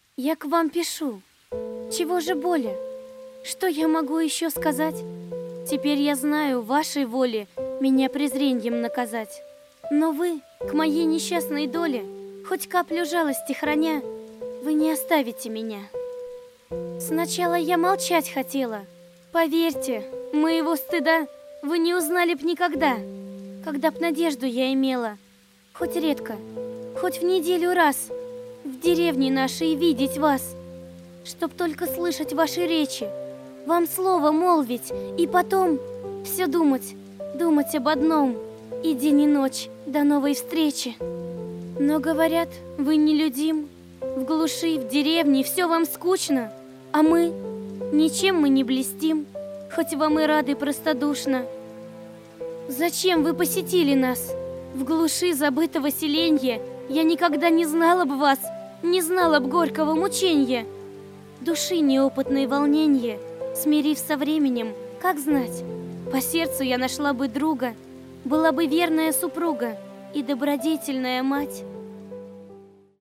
Я к вам пишу. Чего же более? Что я могу еще сказать? Теперь я знаю, вашей воле меня презреньем наказать. Но вы, к моей несчастной доле, хоть каплю жалости храня, вы не оставите меня. Сначала я молчать хотела. Поверьте, моего стыда вы не узнали б никогда, когда б надежду я имела, хоть редко, хоть в неделю раз, в деревне нашей видеть вас, чтоб только слышать ваши речи, вам слово молвить и потом все думать, думать об одном, и день и ночь до новой встречи. Но говорят, вы нелюдим, в глуши, в деревне все вам скучно, а мы, ничем мы не блестим, хоть вам и рады простодушно. Зачем вы посетили нас? В глуши забытого селенья я никогда не знала б вас, не знала б горького мученья. Души неопытные волненья, смирив со временем, как знать, по сердцу я нашла бы друга, была бы верная супруга и добродетельная мать.